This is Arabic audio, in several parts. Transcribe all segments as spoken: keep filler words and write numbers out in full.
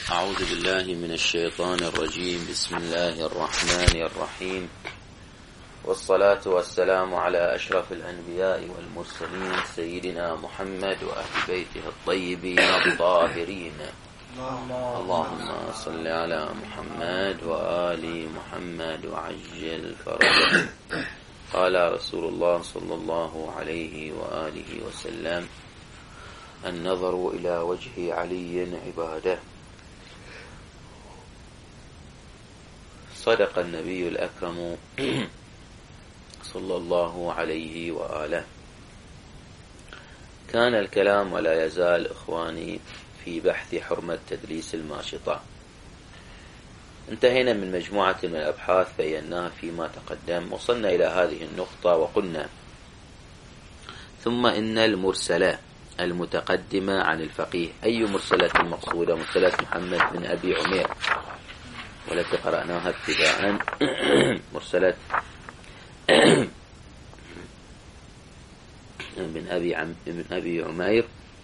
أعوذ بالله من الشيطان الرجيم. بسم الله الرحمن الرحيم، والصلاة والسلام على أشرف الأنبياء والمرسلين سيدنا محمد وأهل بيته الطيبين الطاهرين. اللهم صل على محمد وآل محمد وعجل فرجه. قال رسول الله صلى الله عليه وآله وسلم: النظر إلى وجه علي عبادة. صدق النبي الأكرم صلى الله عليه وآله. كان الكلام ولا يزال إخواني في بحث حرمة تدليس الماشطة. انتهينا من مجموعة من الأبحاث بيناها فيما تقدم، وصلنا إلى هذه النقطة وقلنا: ثم إن المرسلة المتقدمة عن الفقيه. أي مرسلة مقصودة؟ مرسلة محمد بن أبي عمير والتي قرأناها ابتداء. مرسلة بن أبي عم بن أبي عمير.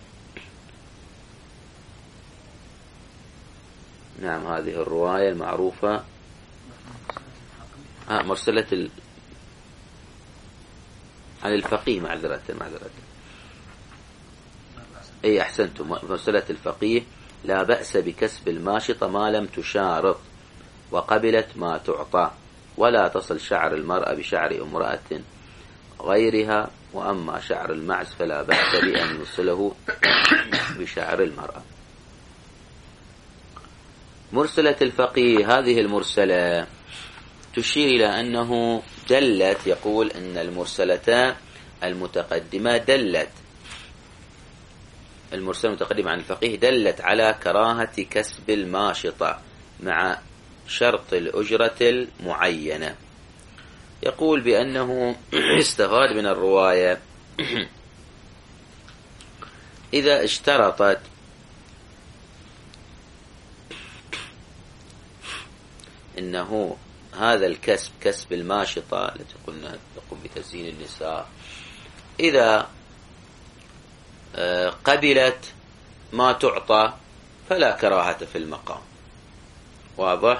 نعم، هذه الرواية المعروفة. آه مرسلة ال... عن الفقيه. معذرة معذرة أي أحسنتم. مرسلة الفقيه: لا بأس بكسب الماشطة ما لم تشارط وقبلت ما تعطى، ولا تصل شعر المرأة بشعر امرأة غيرها، وأما شعر المعز فلا بأس بأن يوصله بشعر المرأة. مرسلة الفقيه هذه المرسلة تشير إلى أنه دلت، يقول أن المرسلة المتقدمة دلت المرسلة المتقدمة عن الفقيه دلت على كراهة كسب الماشطة مع شرط الأجرة المعينة. يقول بأنه استفاد من الرواية: إذا اشترطت إنه هذا الكسب كسب الماشطة التي قلنا تقوم بتزيين النساء، إذا قبلت ما تعطى فلا كراهة في المقام. واضح؟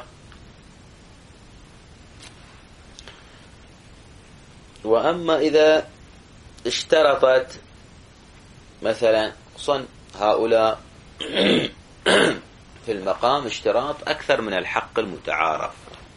وأما إذا اشترطت مثلا صن هؤلاء في المقام اشتراط أكثر من الحق المتعارف،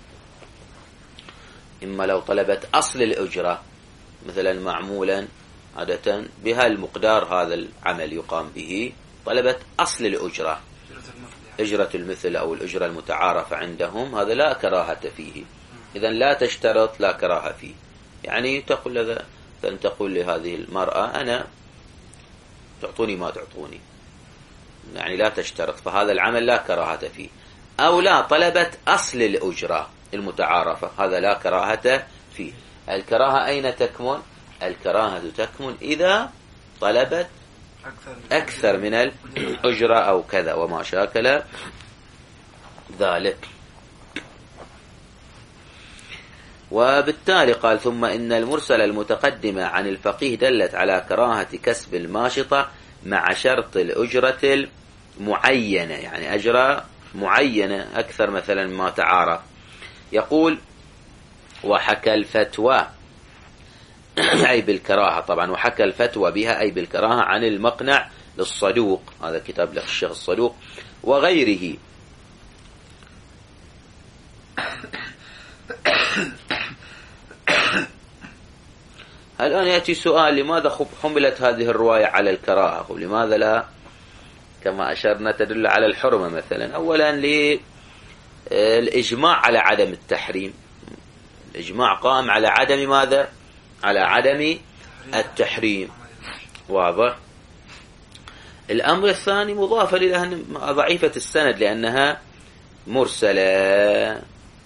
إما لو طلبت أصل الأجرة مثلا معمولا عادة بها المقدار هذا العمل يقام به، طلبت أصل الأجرة أجرة المثل أو الأجرة المتعارفة عندهم، هذا لا كراهة فيه. إذن لا تشترط، لا كراهة فيه. يعني تقول لذا تقول لهذه المرأة: أنا تعطوني ما تعطوني، يعني لا تشترط، فهذا العمل لا كراهة فيه. أو لا طلبت أصل الأجرة المتعارفة، هذا لا كراهة فيه. الكراهة أين تكمن؟ الكراهة تكمن إذا طلبت أكثر من الأجرة أو كذا وما شاكل ذلك. وبالتالي قال: ثم إن المرسلة المتقدمة عن الفقيه دلت على كراهة كسب الماشطة مع شرط الأجرة المعينة، يعني أجرة معينة أكثر مثلا ما تعارف. يقول: وحكى الفتوى أي بالكراهة طبعا، وحكى الفتوى بها أي بالكراهة عن المقنع للصدوق، هذا كتاب للشيخ الصدوق وغيره. الآن يأتي سؤال: لماذا حملت هذه الرواية على الكراهة ولماذا لا كما أشرنا تدل على الحرمة مثلا؟ أولا للإجماع على عدم التحريم. الإجماع قائم على عدم ماذا؟ على عدم التحريم. واضح؟ الأمر الثاني مضافة إلى ضعيفة السند لأنها مرسلة.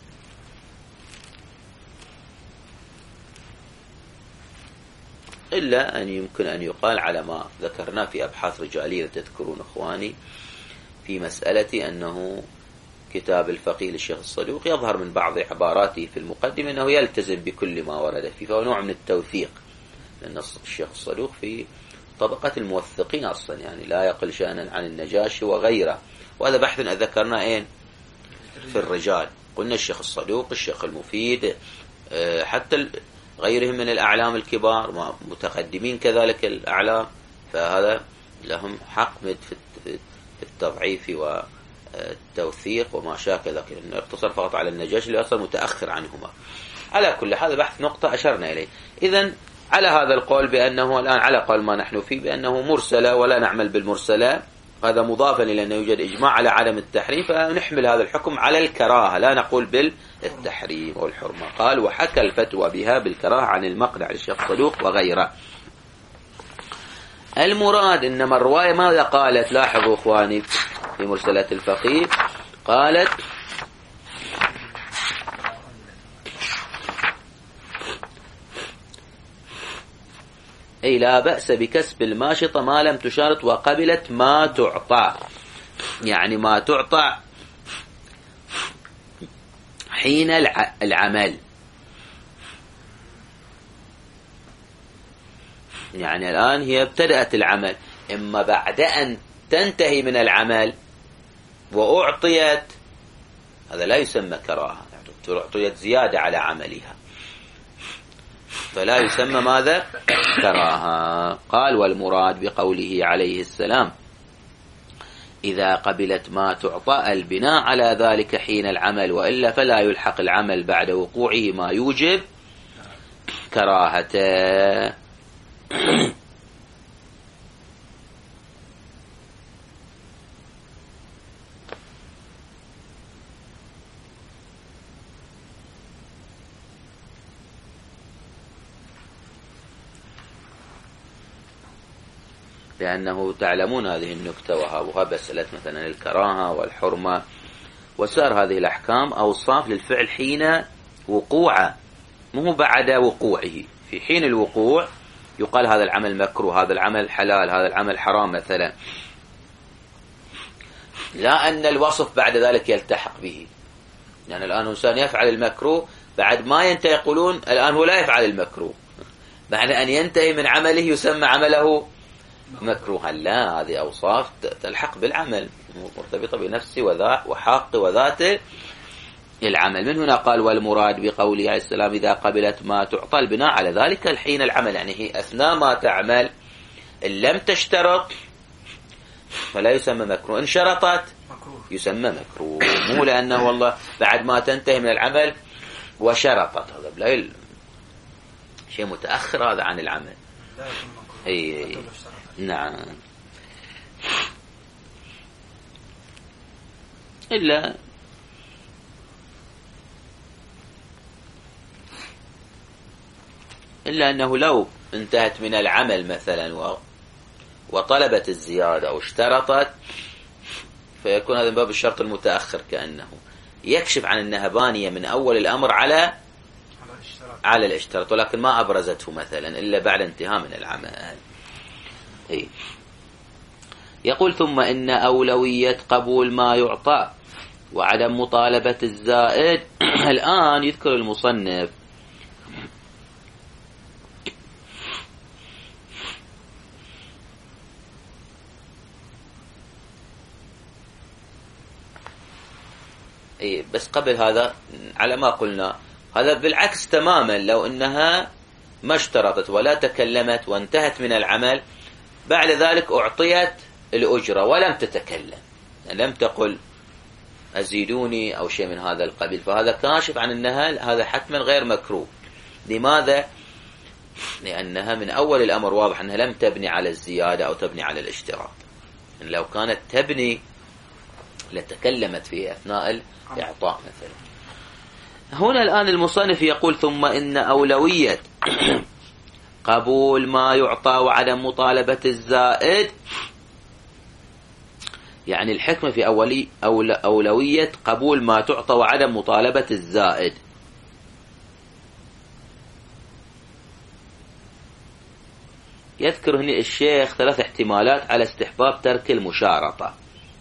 إلا أن يمكن أن يقال على ما ذكرنا في أبحاث رجالية تذكرون إخواني في مسألة أنه كتاب الفقيه للشيخ الصدوق يظهر من بعض عباراته في المقدمة أنه يلتزم بكل ما ورد فيه، فهو نوع من التوثيق، لأن الشيخ الصدوق في طبقة الموثقين أصلا، يعني لا يقل شأنا عن النجاشي وغيره. وهذا بحث ذكرناه أين في الرجال، قلنا الشيخ الصدوق، الشيخ المفيد، حتى غيرهم من الأعلام الكبار متقدمين كذلك الأعلام، فهذا لهم حق في التضعيف والتوثيق وما شاكل ذلك، لأنه اقتصر فقط على النجاشي اللي أصلا متأخر عنهما. على كل هذا بحث نقطة أشرنا إليه. إذن على هذا القول بأنه الآن على قول ما نحن فيه بأنه مرسلة ولا نعمل بالمرسلة، هذا مضافا إلى أنه يوجد إجماع على عدم التحريم، فنحمل هذا الحكم على الكراهة لا نقول بالتحريم والحرمة. قال وحكى الفتوى بها بالكراهة عن المقنع للشيخ صدوق وغيره. المراد إنما الرواية ماذا قالت؟ لاحظوا إخواني في مرسلة الفقيه، قالت أي لا بأس بكسب الماشطة ما لم تشارط وقبلت ما تعطى، يعني ما تعطى حين العمل، يعني الآن هي ابتدأت العمل، إما بعد أن تنتهي من العمل وأعطيت، هذا لا يسمى كراهة، أعطيت زيادة على عملها فلا يسمى ماذا؟ كراهة. قال والمراد بقوله عليه السلام إذا قبلت ما تعطى البناء على ذلك حين العمل، وإلا فلا يلحق العمل بعد وقوعه ما يوجب كراهته. لأنه تعلمون هذه النكتة وهابها بسألة مثلا الكراهة والحرمة وسائر هذه الأحكام أوصاف للفعل حين وقوعه، مو بعد وقوعه. في حين الوقوع يقال هذا العمل مكروه، هذا العمل حلال، هذا العمل حرام مثلا، لا أن الوصف بعد ذلك يلتحق به. يعني الآن إنسان يفعل المكروه بعد ما ينتهي يقولون الآن هو لا يفعل المكروه، بعد أن ينتهي من عمله يسمى عمله مكروها. لا، هذه أوصاف تلحق بالعمل مرتبطة بنفسه وذا وحق وذاته العمل. من هنا قال والمراد بقوله عليه السلام إذا قبلت ما تعطى البناء على ذلك الحين العمل، يعني هي أثناء ما تعمل إن لم تشترط فلا يسمى مكروه، إن شرطت يسمى مكروه، مو لأنه والله بعد ما تنتهي من العمل وشرطت، هذا لا شيء متأخر هذا عن العمل. أي نعم، إلا إلا أنه لو انتهت من العمل مثلا وطلبت الزيادة أو اشترطت فيكون هذا من باب الشرط المتأخر، كأنه يكشف عن أنها بانية من أول الأمر على على الاشتراط، ولكن ما أبرزته مثلا إلا بعد انتهاء من العمل. هي. يقول ثم إن أولوية قبول ما يعطى وعدم مطالبة الزائد. الآن يذكر المصنف إيه، بس قبل هذا على ما قلنا هذا بالعكس تماما، لو إنها ما اشترطت ولا تكلمت وانتهت من العمل بعد ذلك أعطيت الأجرة ولم تتكلم، يعني لم تقل أزيدوني أو شيء من هذا القبيل، فهذا كاشف عن أنها هذا حتما غير مكروه. لماذا؟ لأنها من أول الأمر واضح أنها لم تبني على الزيادة أو تبني على الاشتراط. يعني لو كانت تبني لتكلمت في أثناء الإعطاء مثلا. هنا الآن المصنف يقول ثم إن أولوية قبول ما يعطى وعدم مطالبة الزائد، يعني الحكمة في أولي أولوية قبول ما تعطى وعدم مطالبة الزائد. يذكر هنا الشيخ ثلاث احتمالات على استحباب ترك المشارطة،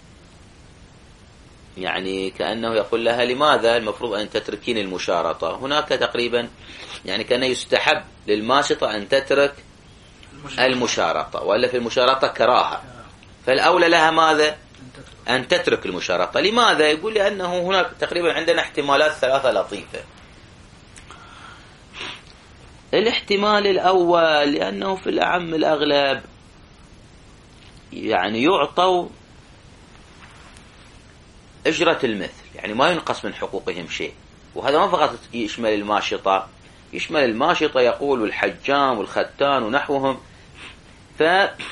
يعني كأنه يقول لها لماذا المفروض أن تتركين المشارطة؟ هناك تقريبا يعني كأنه يستحب للماشطة أن تترك المشارطة، ولا في المشارطة كراهة، فالأولى لها ماذا؟ أن تترك المشارطة. لماذا؟ يقول لأنه هناك تقريبا عندنا احتمالات ثلاثة لطيفة. الاحتمال الأول لأنه في الأعم الأغلب يعني يعطوا أجرة المثل، يعني ما ينقص من حقوقهم شيء. وهذا ما فقط يشمل الماشطة، يشمل الماشطة يقول والحجام والختان ونحوهم. ف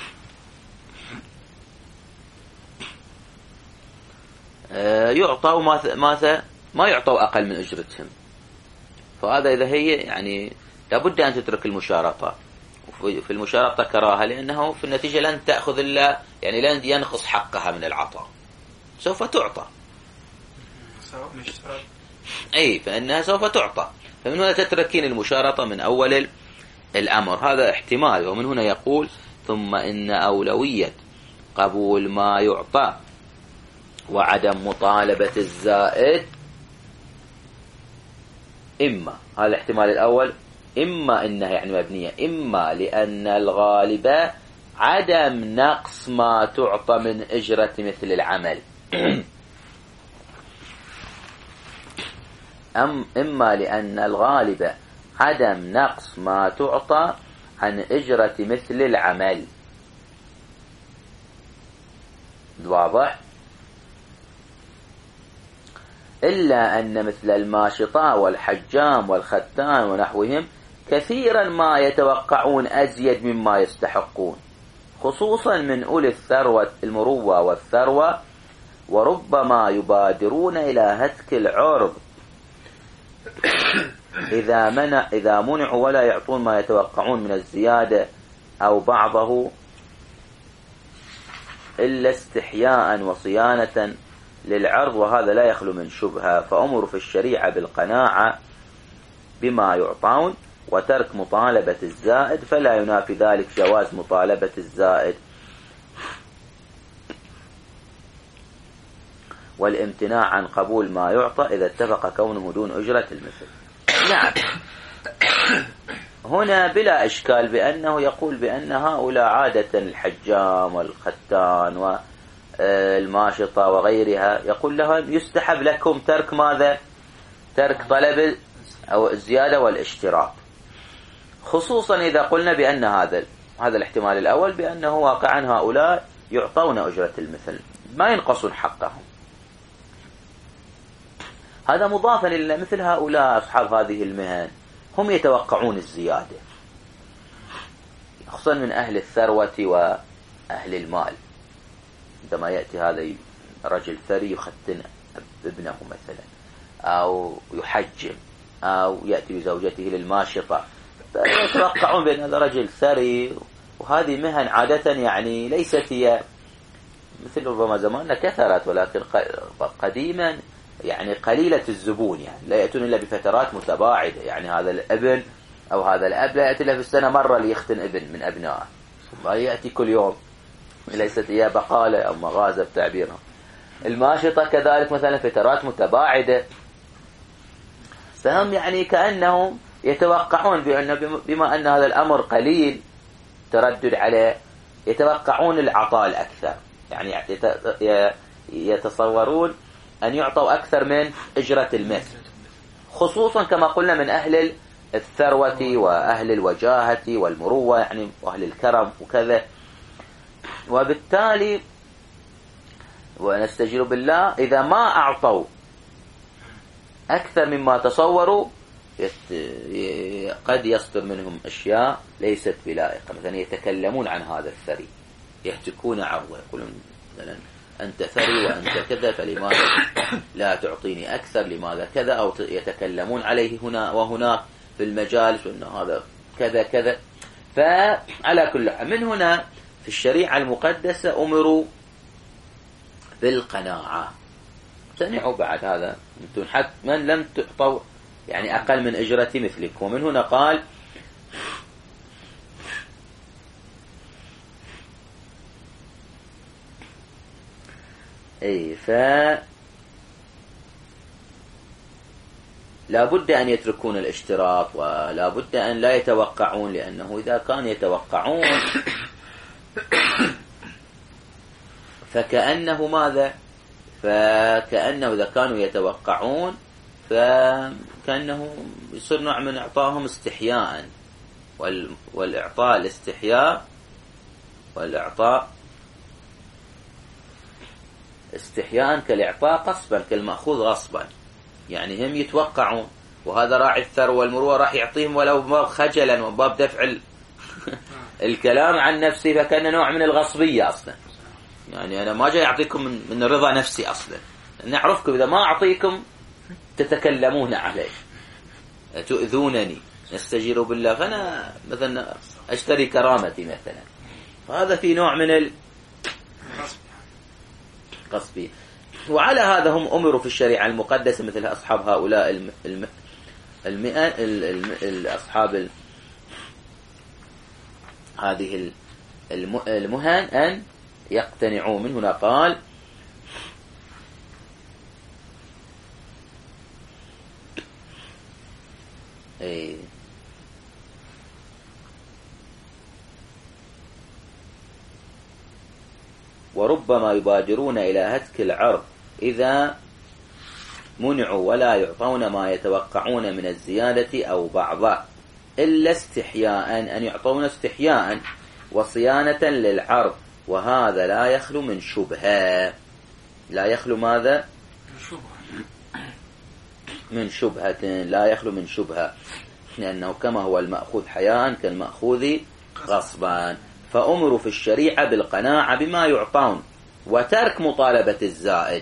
يعطوا ماذا؟ ما يعطوا أقل من أجرتهم. فهذا إذا هي يعني لابد أن تترك المشارطة. في المشارطة كراهة لأنه في النتيجة لن تأخذ إلا يعني لن ينقص حقها من العطاء، سوف تعطى. أي فإنها سوف تعطى. فمن هنا تتركين المشارطة من أول الأمر. هذا احتمال. ومن هنا يقول ثم إن أولوية قبول ما يعطى وعدم مطالبة الزائد إما، هذا الاحتمال الأول، إما إنها يعني مبنية، إما لأن الغالب عدم نقص ما تعطى من أجرة مثل العمل، أم إما لأن الغالب عدم نقص ما تعطى عن أجرة مثل العمل. واضح؟ إلا أن مثل الماشطة والحجام والختان ونحوهم كثيرا ما يتوقعون أزيد مما يستحقون، خصوصا من أولي الثروة المروة والثروة، وربما يبادرون إلى هتك العرض إذا منع إذا منعوا ولا يعطون ما يتوقعون من الزيادة أو بعضه إلا استحياء وصيانة للعرض، وهذا لا يخلو من شبهة. فأمر في الشريعة بالقناعة بما يعطون وترك مطالبة الزائد، فلا ينافي ذلك جواز مطالبة الزائد والامتناع عن قبول ما يعطى إذا اتفق كونه دون أجرة المثل. نعم، هنا بلا إشكال بأنه يقول بأن هؤلاء عادة الحجام والختان والماشطة وغيرها يقول لهم يستحب لكم ترك ماذا؟ ترك طلب أو الزيادة والاشتراط، خصوصا إذا قلنا بأن هذا هذا الاحتمال الأول بأنه واقعا هؤلاء يعطون أجرة المثل ما ينقصون حقهم. هذا مضافا إلى مثل هؤلاء أصحاب هذه المهن هم يتوقعون الزيادة، خصوصا من أهل الثروة وأهل المال. عندما يأتي هذا رجل ثري يختن ابنه مثلا، أو يحجم، أو يأتي بزوجته للماشطة، فيتوقعون بأن هذا رجل ثري، وهذه مهن عادة يعني ليست هي مثل ربما زماننا كثرت، ولكن قديما يعني قليلة الزبون، يعني لا يأتون إلا بفترات متباعدة. يعني هذا الابن أو هذا الأب لا يأتي إلا في السنة مرة ليختن ابن من أبنائه، ما يأتي كل يوم، ليست هي بقالة أو مغازة بتعبيرها. الماشطة كذلك مثلا فترات متباعدة، فهم يعني كأنهم يتوقعون بأن بما أن هذا الأمر قليل تردد عليه يتوقعون العطاء الأكثر، يعني يتصورون أن يعطوا أكثر من إجرة المثل، خصوصا كما قلنا من أهل الثروة وأهل الوجاهة والمروة، يعني وأهل الكرم وكذا. وبالتالي ونستجير بالله إذا ما أعطوا أكثر مما تصوروا قد يصدر منهم أشياء ليست بلائقة، مثلا يتكلمون عن هذا الثري، يهتكون عرضه، يقولون مثلا أنت ثري وأنت كذا، فلماذا لا تعطيني أكثر، لماذا كذا، أو يتكلمون عليه هنا وهناك في المجالس وأن هذا كذا كذا. فعلى كل حال من هنا في الشريعة المقدسة أمروا بالقناعة، سمعوا بعد هذا أنتم حتى من لم تعطوا يعني أقل من أجرة مثلكم. ومن هنا قال أي ف لا بد أن يتركون الاشتراط ولا بد أن لا يتوقعون، لأنه إذا كانوا يتوقعون فكأنه ماذا؟ فكأنه إذا كانوا يتوقعون فكأنه يصير نوع من إعطائهم استحياء، والإعطاء الاستحياء والإعطاء استحياء كالإعطاء قصبا، كالمأخوذ غصبا. يعني هم يتوقعون، وهذا راعي الثروة والمروءة راح يعطيهم ولو باب خجلا وباب دفع الكلام عن نفسي، فكان نوع من الغصبية أصلا. يعني أنا ما جاي أعطيكم من, من رضا نفسي أصلا، نعرفكم إذا ما أعطيكم تتكلمون علي، تؤذونني، نستجير بالله، فأنا مثلا أشتري كرامتي مثلا، فهذا في نوع من الغصبية. وعلى هذا هم أمروا في الشريعة المقدسة مثل أصحاب هؤلاء الم... الم... المئة الم... الأصحاب ال... هذه الم... المهن أن يقتنعوا. من هنا قال إيه وربما يبادرون إلى هتك العرض إذا منعوا ولا يعطون ما يتوقعون من الزيادة أو بعضها، إلا استحياء، أن يعطون استحياء وصيانة للعرض، وهذا لا يخلو من شبهة. لا يخلو ماذا؟ من شبهة. لا يخلو من شبهة، لأنه كما هو المأخوذ حياء كالمأخوذ غصبا. فأمروا في الشريعة بالقناعة بما يعطون وترك مطالبة الزائد.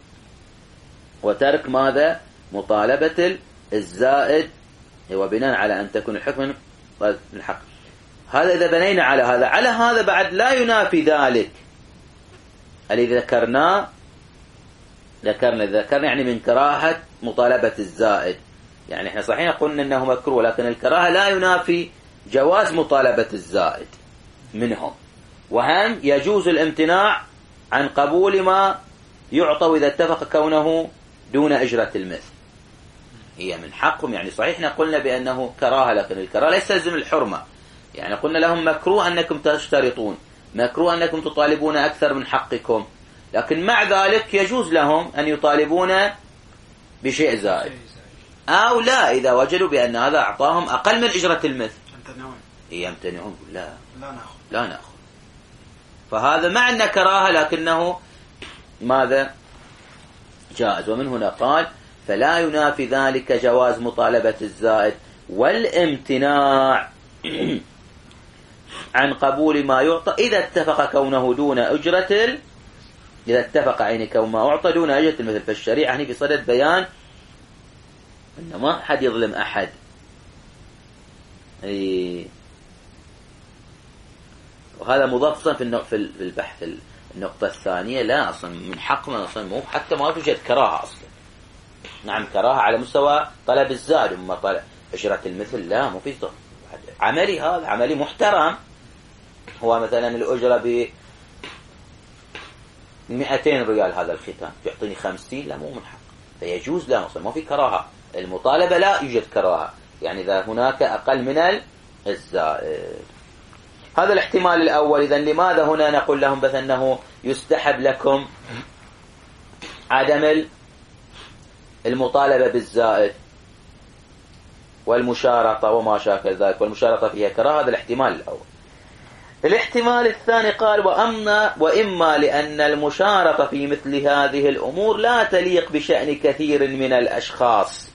وترك ماذا؟ مطالبة الزائد، هو بناء على أن تكون الحكم من الحق. هذا إذا بنينا على هذا. على هذا بعد لا ينافي ذلك الذي ذكرناه. ذكرنا ذكرنا يعني من كراهة مطالبة الزائد. يعني احنا صحيح قلنا أنه مكروه، لكن الكراهة لا ينافي جواز مطالبة الزائد منهم. وهم يجوز الامتناع عن قبول ما يعطى إذا اتفق كونه دون أجرة المثل. هي من حقهم. يعني صحيح احنا قلنا بأنه كراهة، لكن الكراهة ليس يلزم الحرمة. يعني قلنا لهم مكروه أنكم تشترطون، مكروه أنكم تطالبون أكثر من حقكم، لكن مع ذلك يجوز لهم أن يطالبون بشيء زائد أو لا إذا وجدوا بأن هذا أعطاهم أقل من أجرة المثل. يمتنعون. لا لا نأخذ لا نأخذ. فهذا مع أن كراهة لكنه ماذا؟ جائز. ومن هنا قال فلا ينافي ذلك جواز مطالبة الزائد والامتناع عن قبول ما يعطى إذا اتفق كونه دون أجرة ال... إذا اتفق عين كون ما أعطى دون أجرة المثل. فالشريعة هنا في صدد بيان أن ما أحد يظلم أحد. أي... وهذا مضاف أصلا في البحث النقطة الثانية. لا أصلا من حق من أصلا مو حتى ما توجد كراهة أصلا. نعم كراهة على مستوى طلب الزائد، أما طلب أجرة المثل لا، مو في عملي. هذا عملي محترم. هو مثلا الأجرة ب مئتين ريال هذا الختان، يعطيني خمسين، لا مو من حق، فيجوز له أصلا، ما في كراهة. المطالبة لا يوجد كراهة، يعني إذا هناك أقل من الزائد. هذا الاحتمال الأول. إذن لماذا هنا نقول لهم بس أنه يستحب لكم عدم المطالبة بالزائد والمشارطة وما شاكل ذلك، والمشارطة فيها كراهة؟ هذا الاحتمال الأول. الاحتمال الثاني قال وأما وإما لأن المشارطة في مثل هذه الأمور لا تليق بشأن كثير من الأشخاص.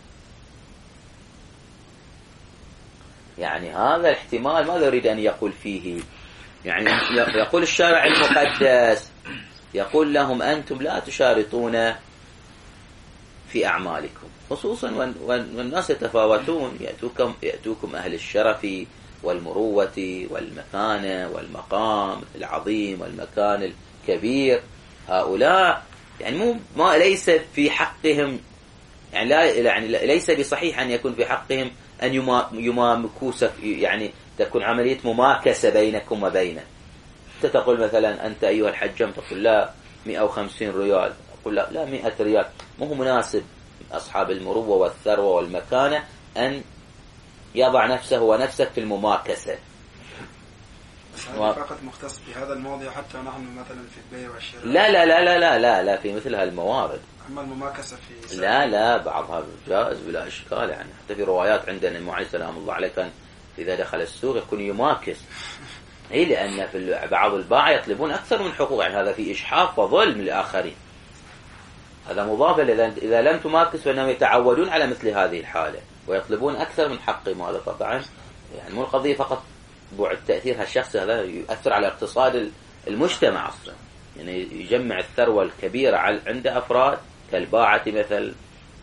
يعني هذا الاحتمال ماذا يريد أن يقول فيه؟ يعني يقول الشارع المقدس يقول لهم أنتم لا تشارطون في أعمالكم، خصوصا والناس يتفاوتون، يأتوكم, يأتوكم أهل الشرف والمروة والمكانة والمقام العظيم والمكان الكبير. هؤلاء يعني مو ما ليس في حقهم، يعني لا يعني ليس بصحيح أن يكون في حقهم أن يمامكوس، يعني تكون عملية مماكسة بينكم وبينه. أنت تقول مثلا أنت أيها الحجم، تقول لا مئة وخمسين ريال، أقول لا لا مئة ريال، مو مناسب أصحاب المروة والثروة والمكانة أن يضع نفسه ونفسك في المماكسة. و... فقط مختص بهذا الموضوع حتى نحن مثلا في البيع والشراء؟ لا لا لا لا لا لا, لا في مثل هالموارد. أما المماكسة في لا لا بعضها جائز بلا إشكال، يعني حتى في روايات عندنا النبي عليه سلام الله عليه كان إذا دخل السوق يكون يماكس. هي لأن في بعض الباعة يطلبون أكثر من حقوق، يعني هذا في إجحاف وظلم للآخرين. هذا مضاف إذا لم تماكس فإنهم يتعودون على مثل هذه الحالة ويطلبون أكثر من حقهم. وهذا طبعا يعني مو القضية فقط بعد تأثير هالشخص، هذا يؤثر على اقتصاد المجتمع أصلا، يعني يجمع الثروة الكبيرة عند أفراد كالباعة مثل،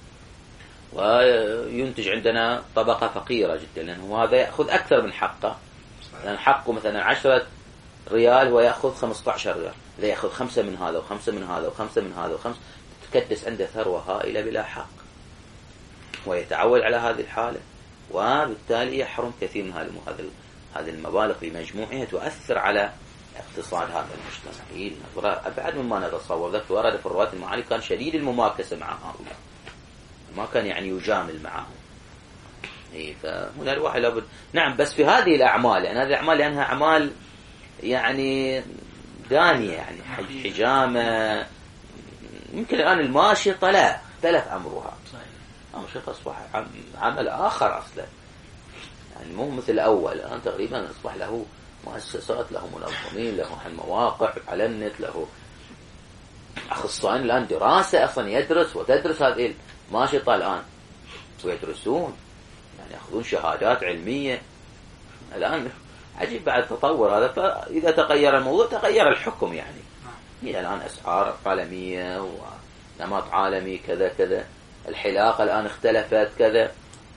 وينتج عندنا طبقة فقيرة جدا، لأنه هذا يأخذ أكثر من حقه. لأن حقه مثلا عشرة ريال هو يأخذ خمسة عشر ريال، إذا يأخذ خمسة من هذا وخمسة من هذا وخمسة من هذا وخمسة، تكدس عنده ثروة هائلة بلا حق، ويتعود على هذه الحالة، وبالتالي يحرم كثير من هذه هذه المبالغ بمجموعها، تؤثر على اقتصاد هذا المجتمع أبعد مما نتصور. ذلك ورد في الروايات المعاني كان شديد المماكسة مع هؤلاء، ما كان يعني يجامل معهم. إيه فهنا الواحد لابد نعم، بس في هذه الأعمال، يعني هذه الأعمال لأنها أعمال يعني دانية، يعني حجامة. يمكن الآن الماشطة لا اختلف أمرها، الماشطة أصبح عمل آخر أصلا، يعني مو مثل الأول. الآن تقريبا أصبح له مؤسسات، له منظمين، له مواقع على النت، له أخصائيين الآن دراسة أصلا يدرس وتدرس هذه الماشطة الآن، ويدرسون يعني يأخذون شهادات علمية. الآن عجيب بعد تطور هذا، فإذا تغير الموضوع تغير الحكم. يعني هي الآن أسعار عالمية ونمط عالمي كذا كذا، الحلاقة الآن اختلفت كذا.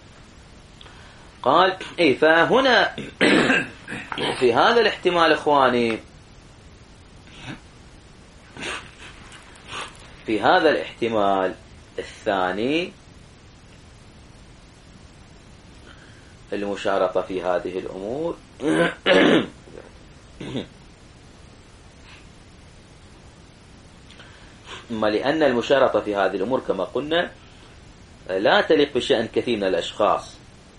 قال إيه فهنا في هذا الاحتمال إخواني، في هذا الاحتمال الثاني المشارطة في هذه الأمور ثم لأن المشارطة في هذه الأمور كما قلنا لا تليق بشأن كثير من الأشخاص،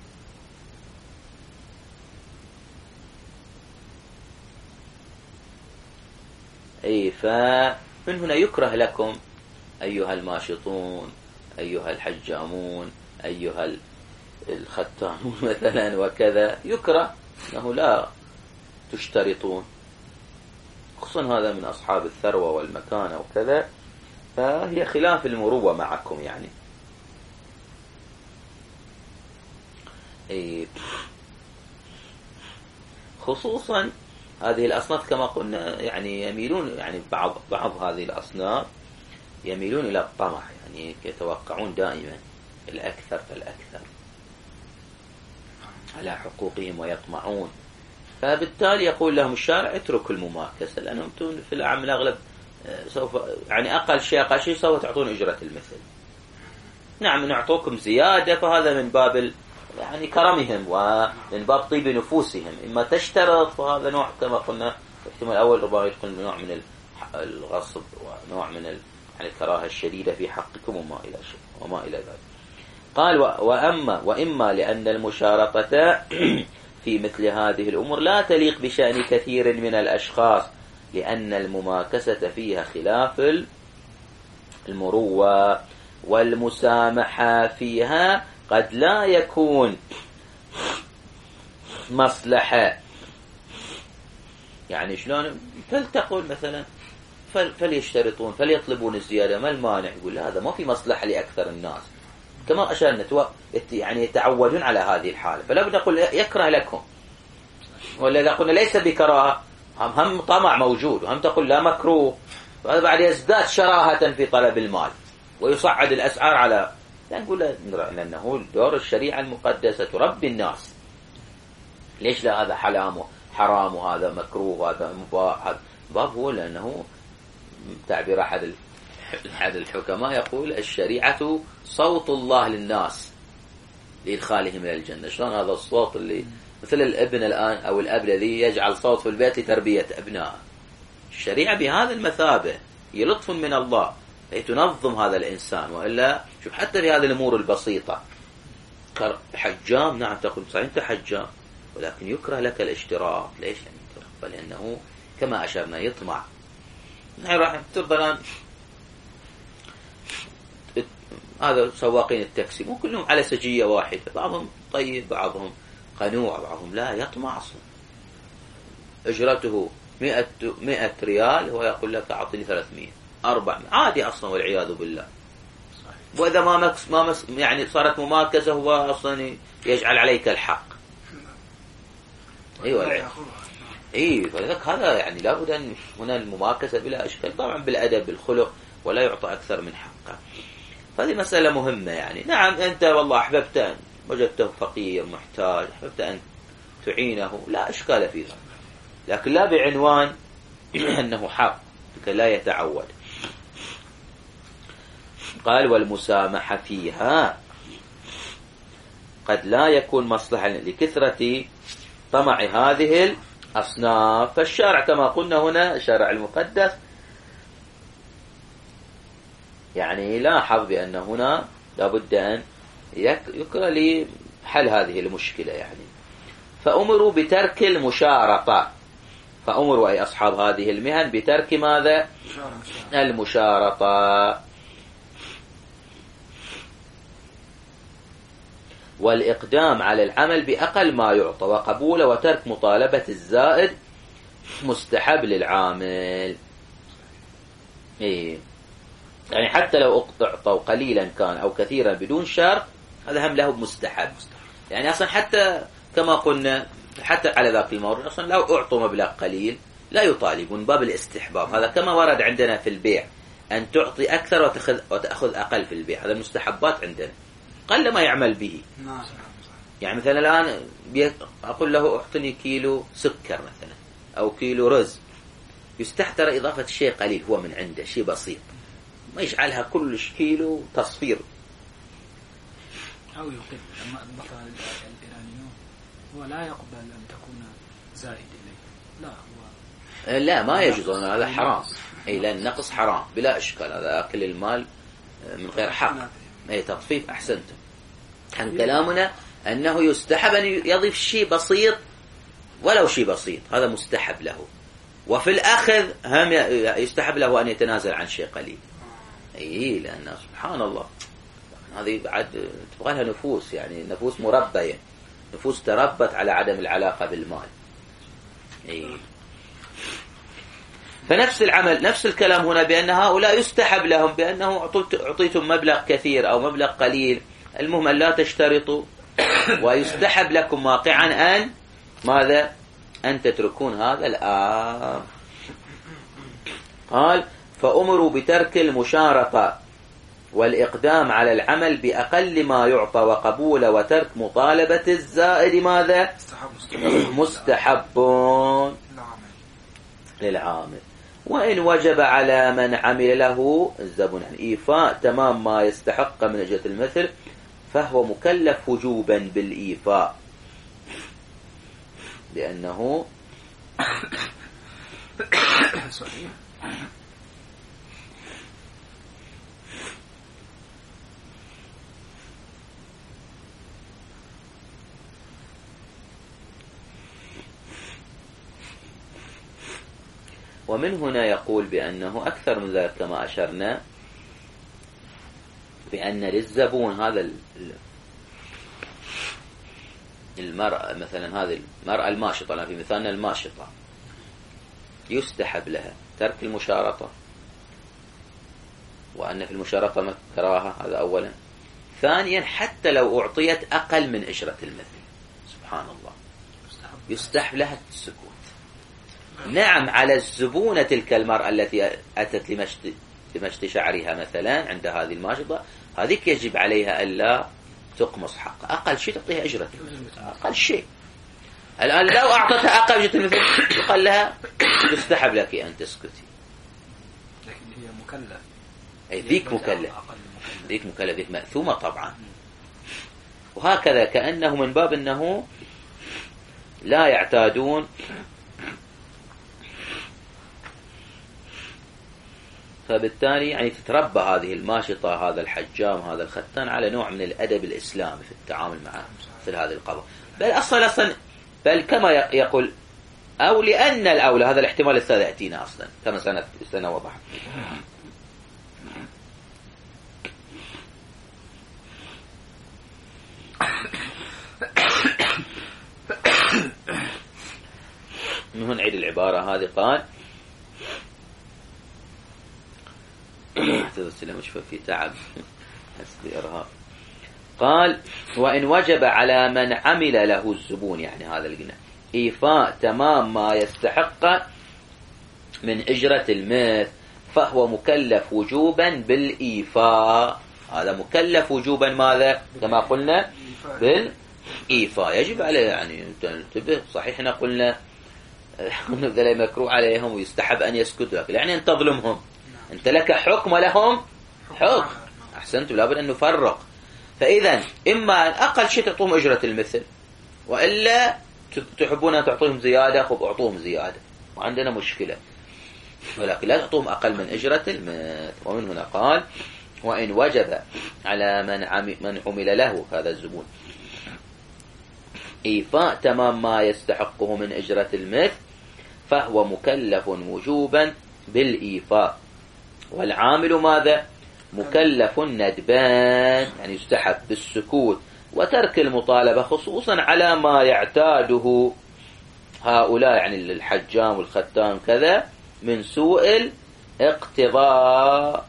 أي فمن هنا يكره لكم أيها الماشطون، أيها الحجامون، أيها الختانون مثلا وكذا، يكره أنه لا تشترطون، خصوصا هذا من أصحاب الثروة والمكانة وكذا، فهي خلاف المروة معكم يعني. أي خصوصا هذه الأصناف كما قلنا يعني يميلون، يعني بعض بعض هذه الأصناف يميلون إلى الطمع، يعني يتوقعون دائما الأكثر فالأكثر على حقوقهم ويطمعون، فبالتالي يقول لهم الشارع اتركوا المماكسة، لأنهم في الأغلب سوف يعني أقل شيء أقل شيء سوف تعطون أجرة المثل. نعم نعطوكم زيادة، فهذا من باب يعني كرمهم ومن باب طيب نفوسهم. إما تشترط فهذا نوع كما قلنا الاحتمال الأول ربما يدخل نوع من الغصب ونوع من يعني الكراهة الشديدة في حقكم وما إلى شيء وما إلى ذلك. قال وأما وإما لأن المشارطة في مثل هذه الأمور لا تليق بشأن كثير من الأشخاص، لأن المماكسة فيها خلاف المروة، والمسامحة فيها قد لا يكون مصلحة. يعني شلون؟ فلتقول مثلا فليشترطون فليطلبون الزيادة، ما المانع؟ يقول هذا ما في مصلحة لأكثر الناس، كما أشرنا يعني يتعودون على هذه الحالة، فلا بد نقول يكره لكم، ولا إذا قلنا ليس بكراهة هم هم طمع موجود، وهم تقول لا مكروه، وهذا بعد يزداد شراهة في طلب المال ويصعد الأسعار على، لا نقول لأنه دور الشريعة المقدسة تربي الناس. ليش لا هذا حرام حرام وهذا مكروه وهذا مباح؟ هذا باب هو لأنه تعبير أحد أحد الحكماء يقول الشريعة صوت الله للناس لإدخالهم إلى الجنة. شلون هذا الصوت اللي مثل الابن الآن أو الأب الذي يجعل صوت في البيت لتربية أبنائه؟ الشريعة بهذا المثابة، هي لطف من الله، أي تنظم هذا الإنسان. وإلا شوف حتى في هذه الأمور البسيطة، حجام نعم تقول صحيح أنت حجام، ولكن يكره لك الاشتراك. ليش؟ يعني لأنه كما أشرنا يطمع. نحن راح ترضى الآن هذا سواقين التاكسي مو كلهم على سجية واحدة، بعضهم طيب بعضهم قنوع بعضهم لا، يطمع أصلا. أجرته مئة, مئة ريال هو يقول لك أعطني ثلاثمئة أربعمئة عادي أصلا والعياذ بالله. وإذا ما مكس ما مس يعني صارت مماكسة هو أصلا يجعل عليك الحق. أيوة إيه، فلذلك هذا يعني لابد أن هنا المماكسة بلا أشكال، طبعا بالأدب بالخلق، ولا يعطى أكثر من حقه. هذه مسألة مهمة يعني. نعم أنت والله أحببت أن وجدته فقير محتاج، أحببت أن تعينه، لا إشكال في ذلك، لكن لا بعنوان أنه حق لكي لا يتعود. قال والمسامحة فيها قد لا يكون مصلحة لكثرة طمع هذه الأصناف. فالشارع كما قلنا هنا الشارع المقدس يعني لاحظ بأن هنا لابد أن يكره لحل هذه المشكلة يعني. فأمروا بترك المشارطة، فأمروا أي أصحاب هذه المهن بترك ماذا؟ المشارطة والإقدام على العمل بأقل ما يعطى وقبوله، وترك مطالبة الزائد مستحب للعامل. إيه يعني حتى لو أعطوا قليلا كان أو كثيرا بدون شرط، هذا هم له مستحب. يعني أصلا حتى كما قلنا حتى على ذاك المورد أصلا لو أعطوا مبلغ قليل لا يطالبون، باب الاستحباب. هذا كما ورد عندنا في البيع أن تعطي أكثر وتأخذ, وتأخذ أقل في البيع، هذا المستحبات عندنا قل ما يعمل به. يعني مثلا الآن أقول له أعطني كيلو سكر مثلا أو كيلو رز، يستحضر إضافة شيء قليل هو من عنده شيء بسيط، ما يجعلها كل كيلو تصفير. أو يقل لما مثلا الإيرانيون هو لا يقبل أن تكون زائد إليه، لا هو لا ما يجوز، هذا حرام. أي لأن نقص حرام بلا إشكال، هذا أكل المال من غير حق. أي تطفيف أحسنتم. عن كلامنا أنه يستحب أن يضيف شيء بسيط ولو شيء بسيط، هذا مستحب له. وفي الأخذ هم يستحب له أن يتنازل عن شيء قليل. أي لأن سبحان الله هذه بعد تبغى لها نفوس، يعني نفوس مربية، نفوس تربت على عدم العلاقة بالمال. أي فنفس العمل نفس الكلام هنا، بأن هؤلاء يستحب لهم بأنه أعطيتم مبلغ كثير أو مبلغ قليل، المهم أن لا تشترطوا، ويستحب لكم واقعا أن ماذا؟ أن تتركون هذا الآن. قال فأمروا بترك المشارطة والإقدام على العمل بأقل ما يعطى وقبوله، وترك مطالبة الزائد ماذا؟ مستحب للعامل. وإن وجب على من عمل له الزبون إيفاء تمام ما يستحق من أجرة المثل، فهو مكلف وجوبا بالإيفاء، لأنه ومن هنا يقول بأنه أكثر من ذلك كما أشرنا، بأن للزبون هذا المرأة مثلا، هذه المرأة الماشطة في مثالنا الماشطة يستحب لها ترك المشارطة، وأن في المشارطة كراهة، هذا أولا. ثانيا حتى لو أعطيت أقل من أجرة المثل سبحان الله يستحب لها السكوت. نعم على الزبونة تلك المرأة التي أتت لمشط لمشط شعرها مثلا عند هذه الماشطة، هذيك يجب عليها ألا تقمص حق، أقل شيء تعطيها أجرة، أقل شيء. الآن لو أعطتها أقل أجرة المثل يقال لها يستحب لك أن تسكتي، لكن هي مكلف. أي ذيك مكلف، ذيك مكلف، ذيك مأثومة طبعا. وهكذا كأنه من باب أنه لا يعتادون. فبالتالي يعني تتربى هذه الماشطة، هذا الحجام، هذا الختان، على نوع من الأدب الإسلامي في التعامل مع مثل هذه القضايا. بل أصلا أصلا بل كما يقول أو لأن الأولى، هذا الاحتمال الثالث يأتينا أصلا كما سنة سنوضح. من هنا نعيد العبارة هذه. قال مش في تعب حسب إرهاب. قال وإن وجب على من عمل له الزبون، يعني هذا الجنة، إيفاء تمام ما يستحق من أجرة المثل، فهو مكلف وجوبا بالإيفاء. هذا مكلف وجوبا ماذا؟ كما قلنا بالإيفاء، يجب عليه. يعني انتبه، صحيح احنا قلنا ذلك مكروه عليهم ويستحب أن يسكتوا لك، يعني أنت تظلمهم، أنت لك حكم ولهم حكم. أحسنت، لابد أن نفرق. فإذا إما أن أقل شيء تعطوهم أجرة المثل، وإلا تحبون أن تعطوهم زيادة، خب أعطوهم زيادة، وعندنا مشكلة، ولكن لا تعطوهم أقل من أجرة المثل. ومن هنا قال وإن وجب على من عمل, من عمل له هذا الزبون إيفاء تمام ما يستحقه من أجرة المثل، فهو مكلف وجوبا بالإيفاء. والعامل ماذا؟ مكلف ندبان، يعني يستحب بالسكوت وترك المطالبة، خصوصا على ما يعتاده هؤلاء، يعني الحجام والختان كذا، من سوء الاقتضاء.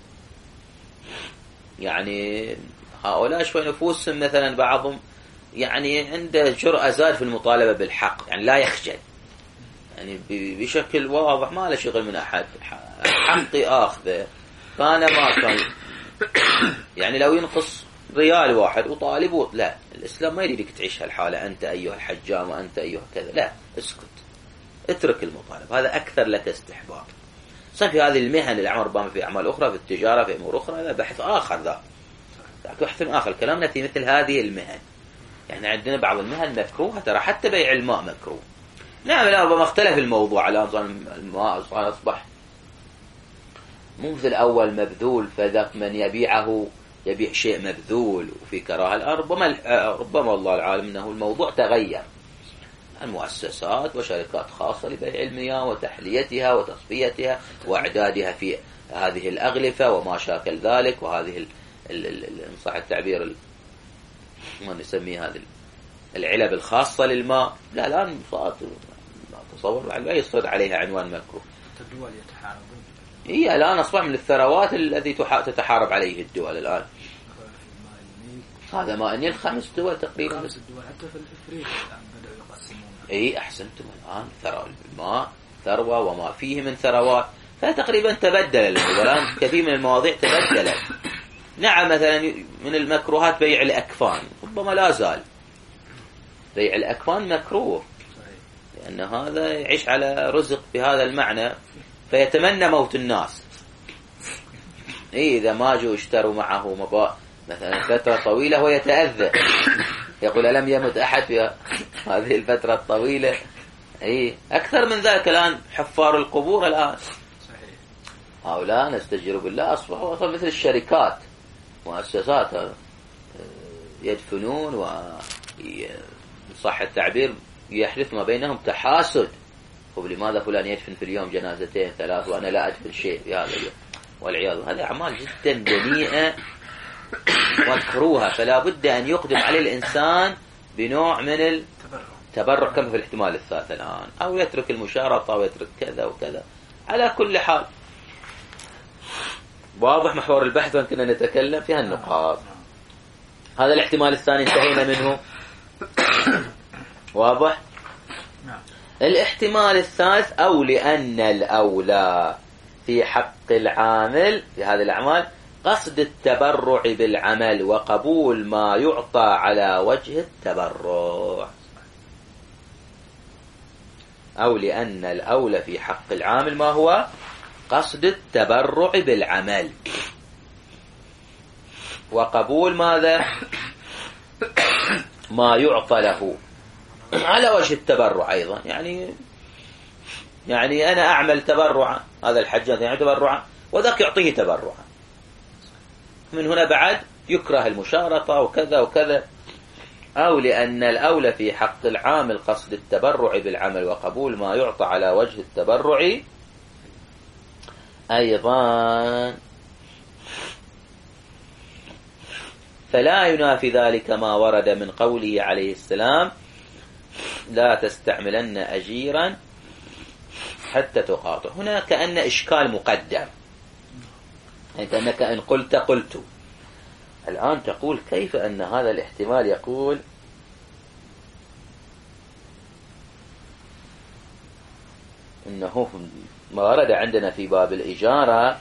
يعني هؤلاء شوي نفوسهم مثلا بعضهم يعني عنده جرأة زاد في المطالبة بالحق، يعني لا يخجل، يعني بشكل واضح، ما له شغل من أحد، حقي آخذه كان ما كان. يعني لو ينقص ريال واحد وطالبه، لا، الإسلام ما يريدك تعيش هالحالة، أنت أيها الحجام وأنت أيها كذا، لا، اسكت، اترك المطالب، هذا أكثر لك استحباب. صح، في هذه المهن الأعمال ربما في أعمال أخرى، في التجارة، في أمور أخرى، هذا بحث آخر، ذا بحث آخر. كلامنا في مثل هذه المهن، يعني عندنا بعض المهن مكروهة، ترى حتى بيع الماء مكروه. نعم، لا، ربما اختلف الموضوع، الآن الماء أصبح مو مثل الأول مبذول، فذاك من يبيعه يبيع شيء مبذول وفي كراهة. الآن ربما ربما الله العالم أنه الموضوع تغير، المؤسسات وشركات خاصة لبيع المياه وتحليتها وتصفيتها وإعدادها في هذه الأغلفة وما شاكل ذلك، وهذه إن صح التعبير ما نسميه هذه العلب الخاصة للماء. لا، الآن صارت تصور لا يصير عليها عنوان مكروه. الدول يتحاربون، هي الآن أصبح من الثروات الذي تتحارب عليه الدول الآن. هذا ماء النيل خمس دول تقريبا، خمس دول حتى في الإفريق الآن بدأوا يقسمون. إيه، أحسنتم، الآن ثروة الماء ثروة وما فيه من ثروات، فتقريبا تبدل الآن كثير من المواضيع تبدلت. نعم، مثلا من المكروهات بيع الأكفان، ربما لا زال بيع الأكفان مكروه، لأن هذا يعيش على رزق بهذا المعنى، فيتمنى موت الناس. إيه، إذا ما جو اشتروا معه مباء مثلا فترة طويلة ويتأذى، يقول ألم يمت أحد في هذه الفترة الطويلة. إيه، أكثر من ذلك الآن حفار القبور الآن، هؤلاء نستجير بالله أصبحوا أصبح مثل الشركات، مؤسسات يدفنون، وصح التعبير يحدث ما بينهم تحاسد. لماذا فلان يدفن في اليوم جنازتين ثلاث وأنا لا أدفن شيء في هذا اليوم، والعياذ. هذه أعمال جدا دنيئة مكروهة، فلا بد أن يقدم عليه الإنسان بنوع من التبرع كما في الاحتمال الثالث الآن، أو يترك المشارطة ويترك كذا وكذا. على كل حال واضح محور البحث، وأن كنا نتكلم في هالنقاط. هذا الاحتمال الثاني انتهينا منه، واضح. الاحتمال الثالث أو لأن الأولى في حق العامل في هذه الأعمال قصد التبرع بالعمل وقبول ما يعطى على وجه التبرع. أو لأن الأولى في حق العامل ما هو قصد التبرع بالعمل وقبول ماذا؟ ما يعطى له على وجه التبرع أيضا. يعني يعني أنا أعمل تبرعا، هذا الحجاج يعني تبرعا، وذاك يعطيه تبرعا. من هنا بعد يكره المشارطة وكذا وكذا. أو لأن الأولى في حق العامل قصد التبرع بالعمل وقبول ما يعطى على وجه التبرع أيضا، فلا ينافي ذلك ما ورد من قوله عليه السلام لا تستعملن أجيرا حتى تقاطع. هنا كأن إشكال مقدم، يعني كأنك إن قلت قلت الآن تقول كيف أن هذا الاحتمال يقول إنه ما ورد عندنا في باب الإجارة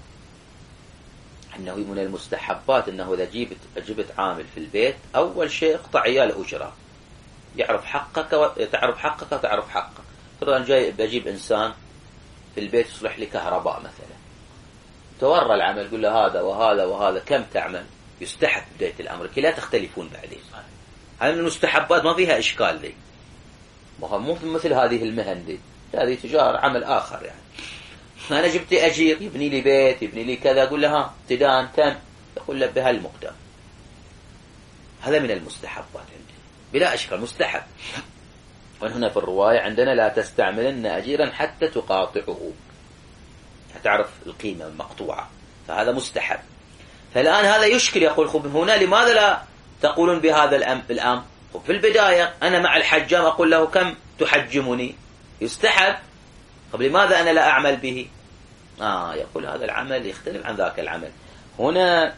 أنه من المستحبات أنه إذا جبت جبت عامل في البيت أول شيء اقطع عيال أجرة، يعرف حقك وتعرف حقك وتعرف حقك. فرضا جاي بجيب إنسان في البيت يصلح لي كهرباء مثلا، تورى العمل يقول له هذا وهذا وهذا كم تعمل، يستحب بداية الأمر كي لا تختلفون بعدين. هذه من المستحبات ما فيها إشكال ذي، مو مثل هذه المهن دي، هذه تجارة عمل آخر. يعني أنا جبت أجير يبني لي بيت يبني لي كذا، أقول له ها ابتداء كم، يقول له بهالمقدار. هذا من المستحبات عندي بلا أشكال مستحب. وهنا في الرواية عندنا لا تستعملن أجيرا حتى تقاطعه، تعرف القيمة المقطوعة، فهذا مستحب. فالآن هذا يشكل، يقول خب هنا لماذا لا تقولون بهذا الأمر؟ في البداية أنا مع الحجام أقول له كم تحجمني، يستحب. طب لماذا أنا لا أعمل به؟ آه يقول هذا العمل يختلف عن ذاك العمل. هنا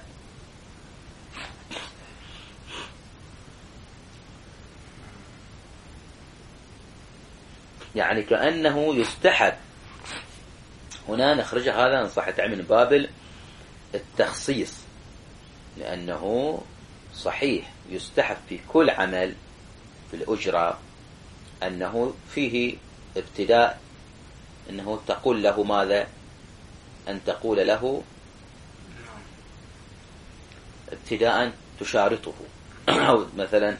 يعني كأنه يستحب. هنا نخرج هذا نصح من باب التخصيص، لأنه صحيح يستحب في كل عمل في الأجرة أنه فيه ابتداء، أنه تقول له ماذا، أن تقول له ابتداء تشارطه أو مثلا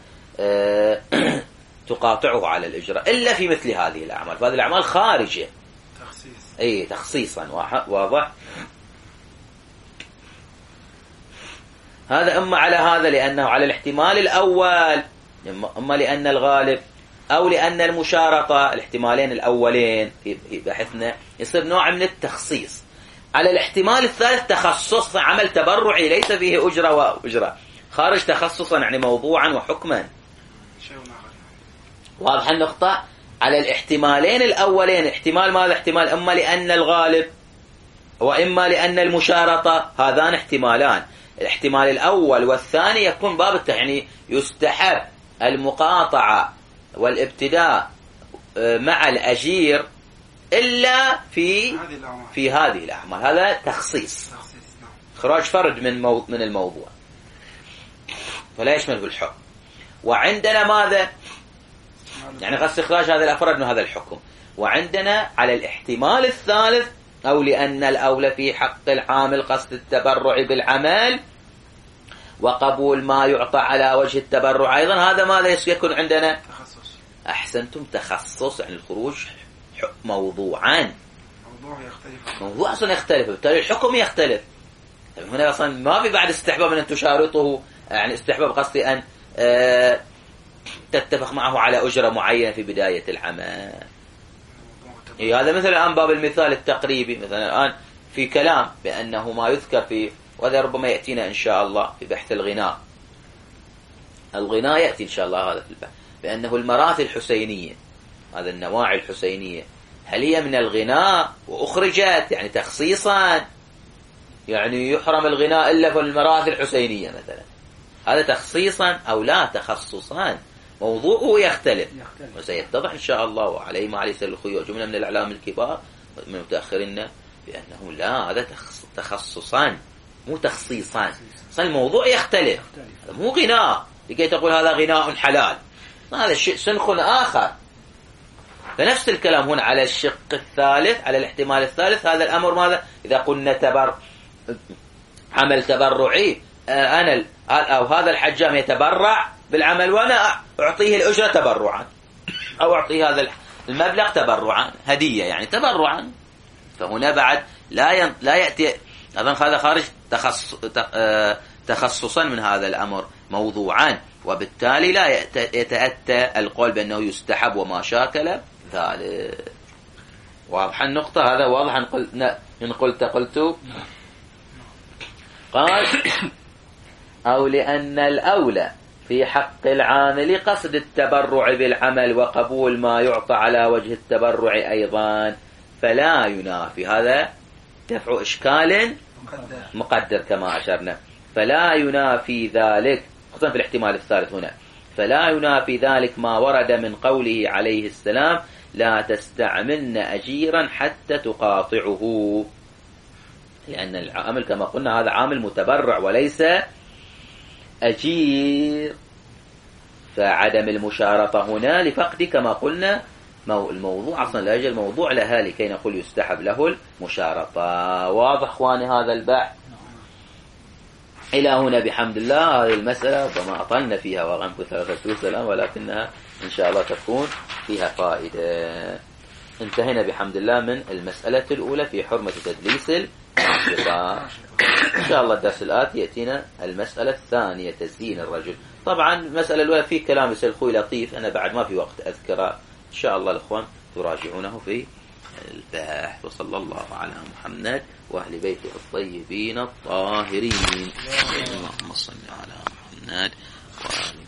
تقاطعه على الإجرة، إلا في مثل هذه الأعمال. فهذه الأعمال خارجة تخصيص، أي تخصيصا واضح. هذا أما على هذا لأنه على الاحتمال الأول، أما لأن الغالب، أو لأن المشارطة، الاحتمالين الأولين في بحثنا يصير نوع من التخصيص. على الاحتمال الثالث تخصص عمل تبرعي ليس فيه أجرة وأجرة، خارج تخصصا يعني موضوعا وحكما. واضح النقطة؟ على الاحتمالين الأولين، احتمال ماذا؟ احتمال أما لأن الغالب وإما لأن المشارطة، هذان احتمالان. الاحتمال الأول والثاني يكون باب يعني يستحب المقاطعة والابتداء مع الأجير إلا في في هذه الأعمال. هذا تخصيص، إخراج فرد من من الموضوع، فلا يشمل في الحكم. وعندنا ماذا؟ يعني قصد إخراج هذا الأفراد من هذا الحكم. وعندنا على الاحتمال الثالث، أو لأن الأولى في حق العامل قصد التبرع بالعمل وقبول ما يعطى على وجه التبرع أيضا، هذا ماذا يكون عندنا؟ تخصص. أحسنتم، تخصص عن الخروج موضوعا. موضوع يختلف، موضوع أصلا يختلف، بالتالي الحكم يختلف. هنا أصلا ما في بعد استحباب من أن تشارطه، يعني استحباب قصدي أن آه تتفق معه على أجرة معينة في بداية العمل. إيه هذا مثل الآن باب المثال التقريبي. مثلا الآن في كلام بأنه ما يذكر في، وهذا ربما يأتينا إن شاء الله في بحث الغناء. الغناء يأتي إن شاء الله هذا في البحث، بأنه المراثي الحسينية، هذا النواعي الحسينية، هل هي من الغناء وأخرجت يعني تخصيصا، يعني يحرم الغناء إلا في المراثي الحسينية مثلا، هذا تخصيصا أو لا تخصصا؟ موضوعه يختلف، يختلف. وسيتضح إن شاء الله، وعليه ما عليه سير الخيوع جملة من الإعلام الكبار من متأخرين بأنه لا، هذا تخصصان مو تخصيصان. الموضوع يختلف، هذا مو غناء لكي تقول هذا غناء حلال، هذا شيء سنخ آخر. فنفس الكلام هنا على الشق الثالث، على الاحتمال الثالث، هذا الأمر ماذا؟ إذا قلنا تبر عمل تبرعي، أنا أو هذا الحجام يتبرع بالعمل وأنا أعطيه الأجرة تبرعا، أو أعطيه هذا المبلغ تبرعا، هدية يعني تبرعا، فهنا بعد لا ين... لا يأتي أظن هذا خارج تخص... تخصصا من هذا الأمر موضوعا، وبالتالي لا يتأتى القول بأنه يستحب وما شاكل ذلك. واضح النقطة؟ هذا واضح إن قلت قلت. قال أو لأن الأولى في حق العامل قصد التبرع بالعمل وقبول ما يعطى على وجه التبرع أيضا، فلا ينافي، هذا دفع إشكال مقدر كما أشرنا، فلا ينافي ذلك، خصوصا في الاحتمال الثالث هنا، فلا ينافي ذلك ما ورد من قوله عليه السلام لا تستعملن أجيرا حتى تقاطعه، لأن العامل كما قلنا هذا عامل متبرع وليس أجير، فعدم المشارطة هنا لفقد كما قلنا الموضوع أصلا لا يجي الموضوع لها لكي نقول يستحب له المشارطة. واضح اخواني هذا البحث؟ إلى هنا بحمد الله هذه المسألة وما أطلنا فيها وغنكو ثلاثة وسلام، ولكنها إن شاء الله تكون فيها فائدة. انتهينا بحمد الله من المسألة الأولى في حرمة تدليس العاشقة. إن شاء الله الدرس الآتي يأتينا المسألة الثانية تزيين الرجل. طبعا المسألة الأولى في كلام يسأل أخوي لطيف، أنا بعد ما في وقت أذكره، إن شاء الله الأخوان تراجعونه في البحث. وصلى الله على محمد وأهل بيته الطيبين الطاهرين. اللهم صل على محمد وآل